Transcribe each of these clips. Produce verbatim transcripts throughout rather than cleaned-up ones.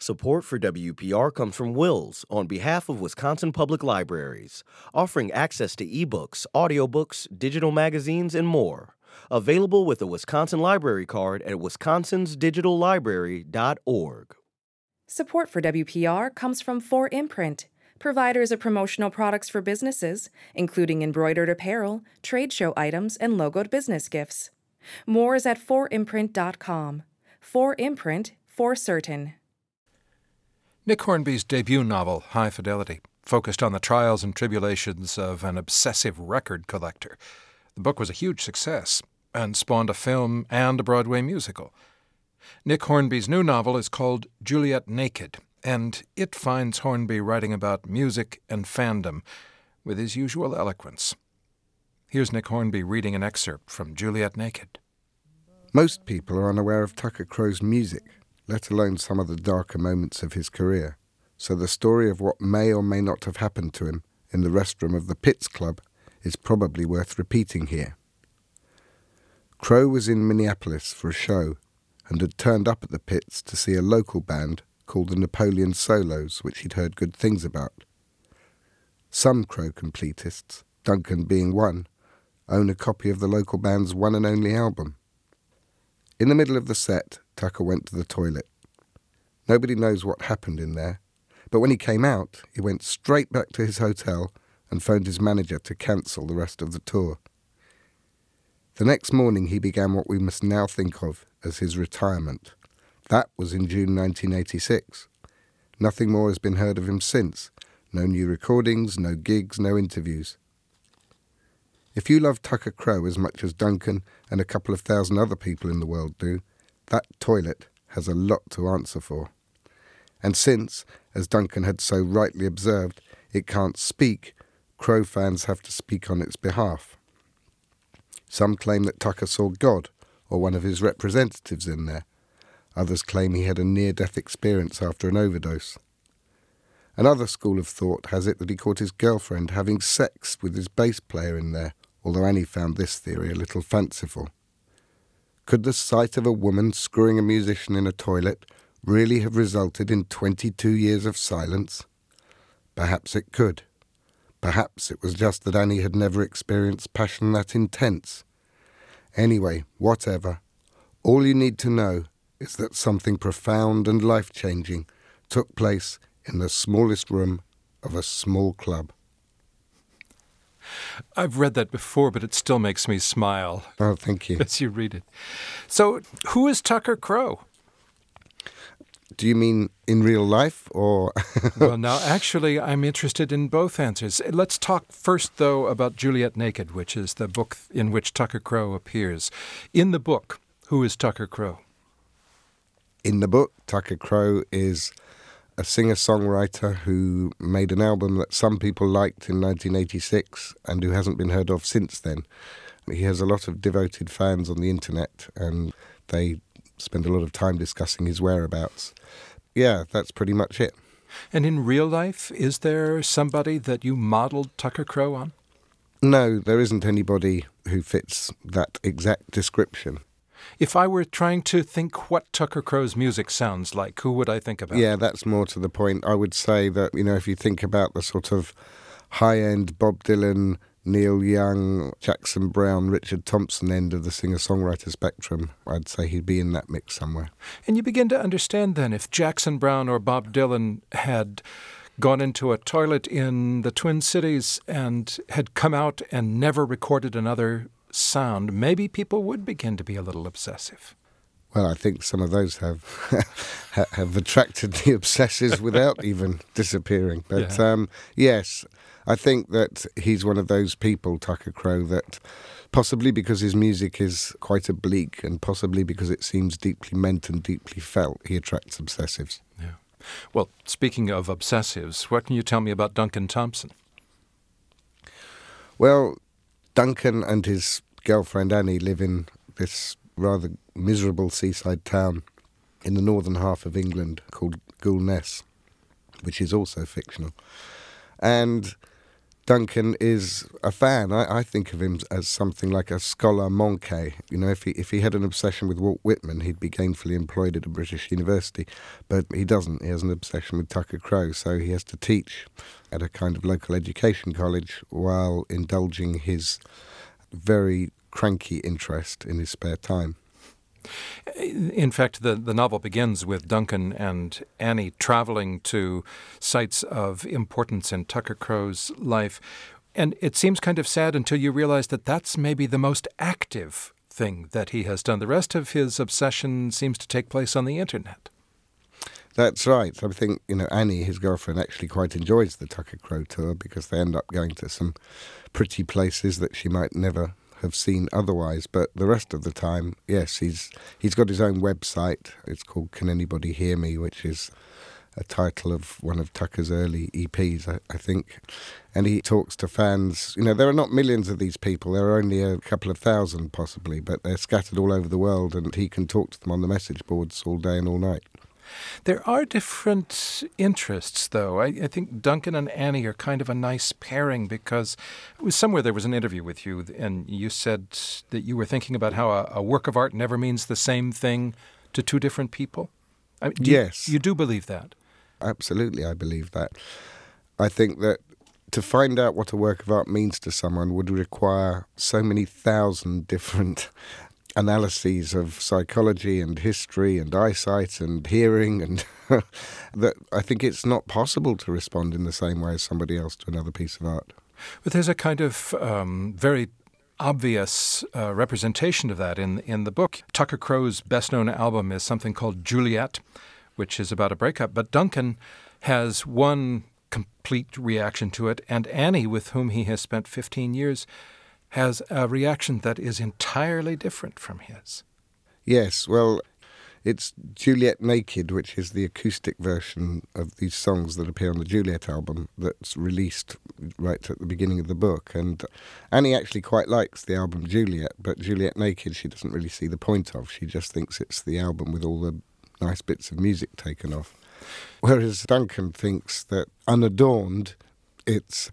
Support for W P R comes from Wills on behalf of Wisconsin Public Libraries, offering access to ebooks, audiobooks, digital magazines, and more. Available with a Wisconsin Library Card at wisconsins digital library dot org. Support for W P R comes from four imprint, providers of promotional products for businesses, including embroidered apparel, trade show items, and logoed business gifts. More is at four imprint dot com. four imprint, for certain. Nick Hornby's debut novel, High Fidelity, focused on the trials and tribulations of an obsessive record collector. The book was a huge success and spawned a film and a Broadway musical. Nick Hornby's new novel is called Juliet Naked, and it finds Hornby writing about music and fandom with his usual eloquence. Here's Nick Hornby reading an excerpt from Juliet Naked. Most people are unaware of Tucker Crowe's music, let alone some of the darker moments of his career, so the story of what may or may not have happened to him in the restroom of the Pits Club is probably worth repeating here. Crowe was in Minneapolis for a show and had turned up at the Pits to see a local band called the Napoleon Solos, which he'd heard good things about. Some Crowe completists, Duncan being one, own a copy of the local band's one and only album. In the middle of the set, Tucker went to the toilet. Nobody knows what happened in there, but when he came out, he went straight back to his hotel and phoned his manager to cancel the rest of the tour. The next morning he began what we must now think of as his retirement. That was in June nineteen eighty-six. Nothing more has been heard of him since. No new recordings, no gigs, no interviews. If you love Tucker Crowe as much as Duncan and a couple of thousand other people in the world do, that toilet has a lot to answer for. And since, as Duncan had so rightly observed, it can't speak, Crowe fans have to speak on its behalf. Some claim that Tucker saw God or one of his representatives in there. Others claim he had a near-death experience after an overdose. Another school of thought has it that he caught his girlfriend having sex with his bass player in there, although Annie found this theory a little fanciful. Could the sight of a woman screwing a musician in a toilet really have resulted in twenty-two years of silence? Perhaps it could. Perhaps it was just that Annie had never experienced passion that intense. Anyway, whatever. All you need to know is that something profound and life-changing took place in the smallest room of a small club. I've read that before, but it still makes me smile. Oh, thank you. As you read it. So, who is Tucker Crowe? Do you mean in real life, or...? Well, now, actually, I'm interested in both answers. Let's talk first, though, about Juliet Naked, which is the book in which Tucker Crowe appears. In the book, who is Tucker Crowe? In the book, Tucker Crowe is a singer-songwriter who made an album that some people liked in nineteen eighty-six and who hasn't been heard of since then. He has a lot of devoted fans on the internet, and they spend a lot of time discussing his whereabouts. Yeah, that's pretty much it. And in real life, is there somebody that you modeled Tucker Crowe on? No, there isn't anybody who fits that exact description. If I were trying to think what Tucker Crowe's music sounds like, who would I think about? Yeah, that's more to the point. I would say that, you know, if you think about the sort of high-end Bob Dylan, Neil Young, Jackson Browne, Richard Thompson end of the singer-songwriter spectrum, I'd say he'd be in that mix somewhere. And you begin to understand then, if Jackson Browne or Bob Dylan had gone into a toilet in the Twin Cities and had come out and never recorded another sound, maybe people would begin to be a little obsessive. Well, I think some of those have have attracted the obsessives without even disappearing. But yeah. um, yes, I think that he's one of those people, Tucker Crowe, that possibly because his music is quite oblique and possibly because it seems deeply meant and deeply felt, he attracts obsessives. Yeah. Well, speaking of obsessives, what can you tell me about Duncan Thompson? Well, Duncan and his girlfriend Annie live in this rather miserable seaside town in the northern half of England called Goulness, which is also fictional. And Duncan is a fan. I, I think of him as something like a scholar manqué. You know, if he if he had an obsession with Walt Whitman, he'd be gainfully employed at a British university. But he doesn't. He has an obsession with Tucker Crowe, so he has to teach at a kind of local education college while indulging his very cranky interest in his spare time. In fact, the, the novel begins with Duncan and Annie traveling to sites of importance in Tucker Crowe's life. And it seems kind of sad until you realize that that's maybe the most active thing that he has done. The rest of his obsession seems to take place on the internet. That's right. I think, you know, Annie, his girlfriend, actually quite enjoys the Tucker Crowe tour because they end up going to some pretty places that she might never have seen otherwise. But the rest of the time, yes, he's he's got his own website. It's called Can Anybody Hear Me, which is a title of one of Tucker's early E Ps, I, I think. And he talks to fans. You know, there are not millions of these people. There are only a couple of thousand, possibly, but they're scattered all over the world, and he can talk to them on the message boards all day and all night. There are different interests, though. I, I think Duncan and Annie are kind of a nice pairing because it was somewhere there was an interview with you, and you said that you were thinking about how a, a work of art never means the same thing to two different people. I mean, do yes. You, you do believe that? Absolutely, I believe that. I think that to find out what a work of art means to someone would require so many thousand different analyses of psychology and history and eyesight and hearing, and that I think it's not possible to respond in the same way as somebody else to another piece of art. But there's a kind of um, very obvious uh, representation of that in in the book. Tucker Crowe's best-known album is something called Juliet, which is about a breakup. But Duncan has one complete reaction to it, and Annie, with whom he has spent fifteen years, has a reaction that is entirely different from his. Yes, well, it's Juliet Naked, which is the acoustic version of these songs that appear on the Juliet album that's released right at the beginning of the book. And Annie actually quite likes the album Juliet, but Juliet Naked she doesn't really see the point of. She just thinks it's the album with all the nice bits of music taken off. Whereas Duncan thinks that Unadorned, it's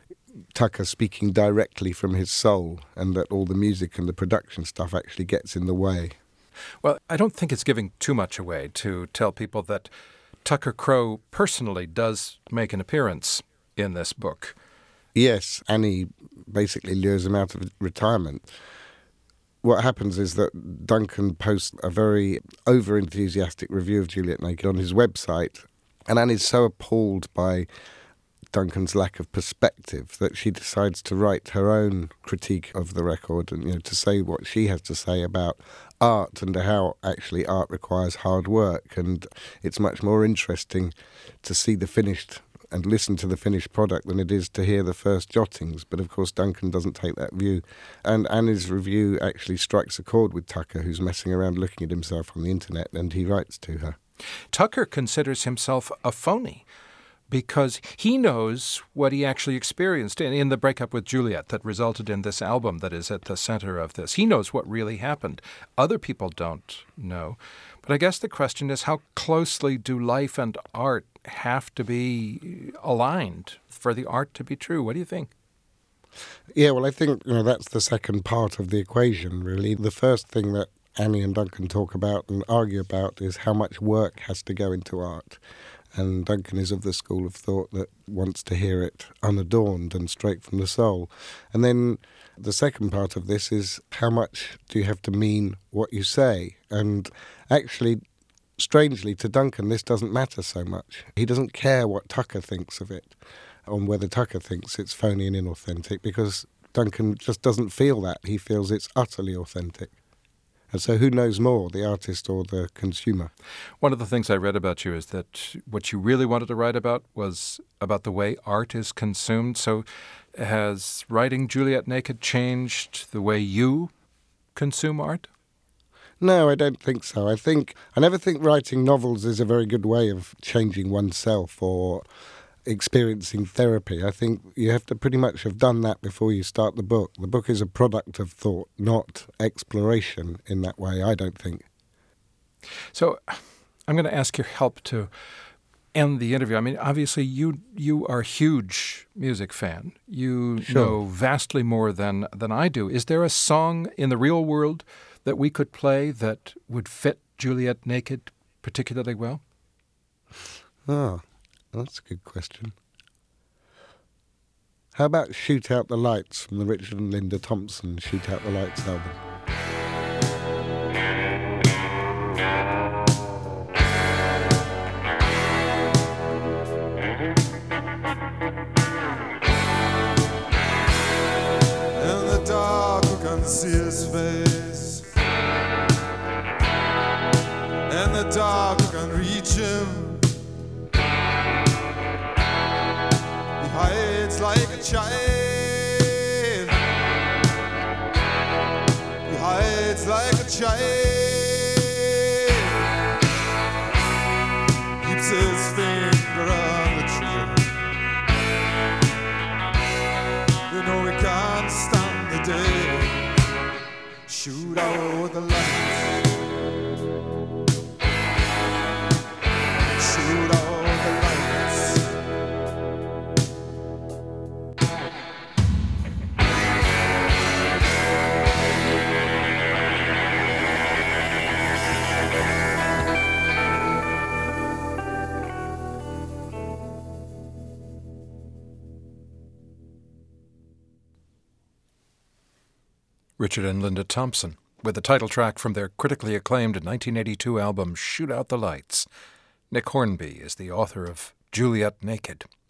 Tucker speaking directly from his soul, and that all the music and the production stuff actually gets in the way. Well, I don't think it's giving too much away to tell people that Tucker Crowe personally does make an appearance in this book. Yes, Annie basically lures him out of retirement. What happens is that Duncan posts a very over-enthusiastic review of Juliet Naked on his website, and Annie's so appalled by Duncan's lack of perspective that she decides to write her own critique of the record and, you know, to say what she has to say about art and how actually art requires hard work, and it's much more interesting to see the finished and listen to the finished product than it is to hear the first jottings. But of course Duncan doesn't take that view, and Annie's review actually strikes a chord with Tucker, who's messing around looking at himself on the internet, and he writes to her. Tucker considers himself a phony because he knows what he actually experienced in, in the breakup with Juliet that resulted in this album that is at the center of this. He knows what really happened. Other people don't know. But I guess the question is, how closely do life and art have to be aligned for the art to be true? What do you think? Yeah, well, I think, you know, that's the second part of the equation, really. The first thing that Annie and Duncan talk about and argue about is how much work has to go into art. And Duncan is of the school of thought that wants to hear it unadorned and straight from the soul. And then the second part of this is how much do you have to mean what you say? And actually, strangely, to Duncan, this doesn't matter so much. He doesn't care what Tucker thinks of it, on whether Tucker thinks it's phony and inauthentic, because Duncan just doesn't feel that. He feels it's utterly authentic. And so who knows more, the artist or the consumer? One of the things I read about you is that what you really wanted to write about was about the way art is consumed. So has writing Juliet Naked changed the way you consume art? No, I don't think so. I think I never think writing novels is a very good way of changing oneself or experiencing therapy. I think you have to pretty much have done that before you start the book. The book is a product of thought, not exploration in that way, I don't think. So I'm going to ask your help to end the interview, I mean, obviously you you are a huge music fan. You Sure. know vastly more than, than I do. Is there a song in the real world that we could play that would fit Juliet Naked particularly well? Oh, that's a good question. How about Shoot Out the Lights from the Richard and Linda Thompson Shoot Out the Lights album? In the dark you can see his face. In the dark you can reach him. He hides like a child. He hides like a child. Keeps his finger on the trigger. You know we can't stand the day. Shoot out the lights. Shoot out the lights. Richard and Linda Thompson, with the title track from their critically acclaimed nineteen eighty-two album Shoot Out the Lights. Nick Hornby is the author of Juliet Naked.